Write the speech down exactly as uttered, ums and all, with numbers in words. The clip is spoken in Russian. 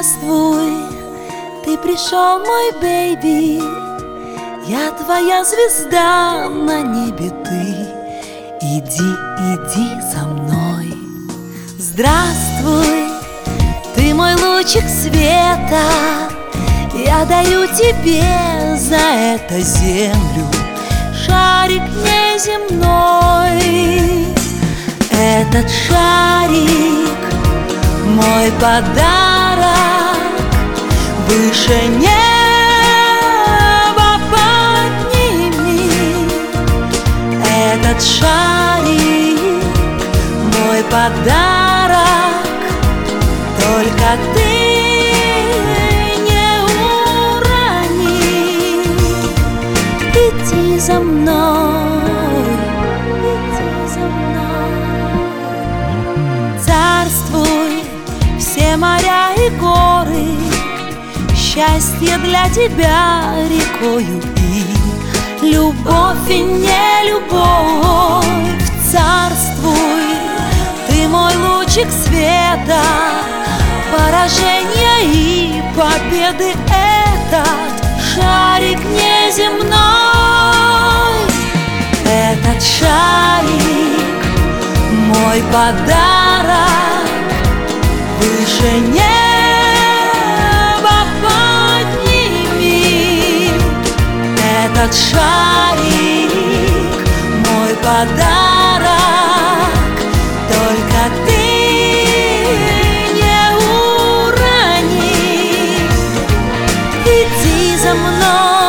Здравствуй, ты пришел, мой бэйби. Я твоя звезда на небе, ты иди, иди за мной. Здравствуй, ты мой лучик света. Я даю тебе за это землю, шарик неземной. Этот шарик мой подарок, выше неба подними. Этот шарик мой подарок, только ты не урони. Иди за мной, иди за мной. Царствуй, все моря и горы, счастье для тебя рекою, и любовь и не любовь. Царствуй, ты мой лучик света, поражения и победы. Этот шарик неземной, этот шарик мой подарок, выше неба подними. Этот шарик мой подарок, только ты не урони. Иди за мной.